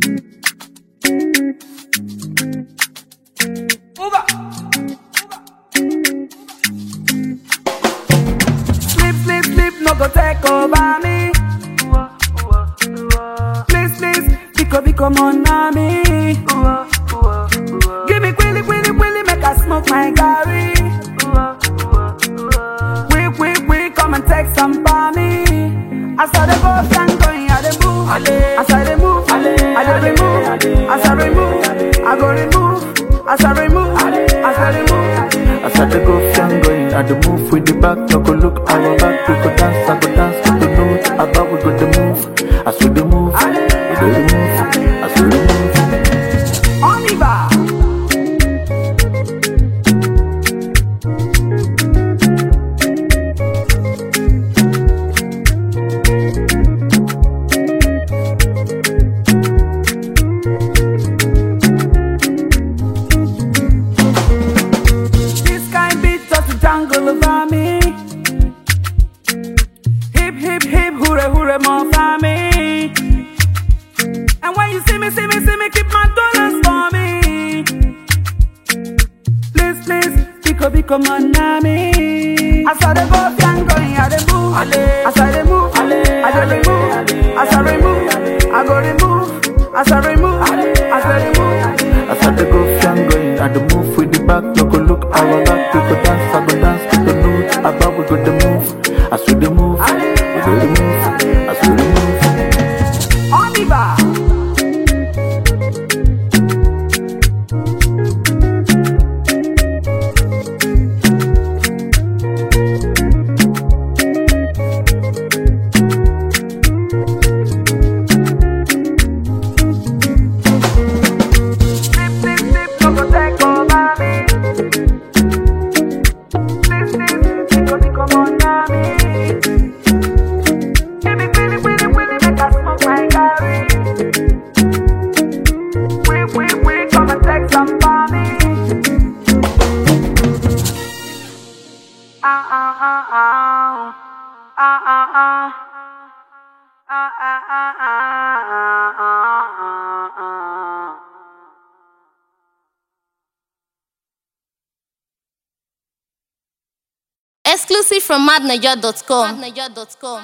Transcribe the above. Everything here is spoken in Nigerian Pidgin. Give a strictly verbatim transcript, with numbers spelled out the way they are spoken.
Sleep, sleep, sleep, no go take over me. Please, please, pico, pico, mon ami. Give me quilly, quilly, quilly, make I smoke my Gary. Quick, quick, quick, come and take some for me. As I dey go, I'm going, I dey move. As I dey move, I dey remove. As I remove, I go remove. As I remove, as I remove. As I dey go, I'm going, I dey move with the back. No go look our back, we go dance, I go dance to the note. About we go the move, as we dey move, we go the move, as we dey move. Oliver. Jungle over me. Hip, hip, hip, hooray, hooray, more for me. And when you see me, see me, see me, keep my dollars for me. Please, please, pico, pico, mon ami. As I dey go, I'm going, I dey move. As I dey move, I dey remove. As I remove, I go remove. As I remove, as I remove. As I dey go, I'm going, I dey move with the back. No go look our back, we go dance, I go dance to the note. About we go the move, as we dey move, we go the move, as we dey move. Oliver. Exclusive from madniger dot com.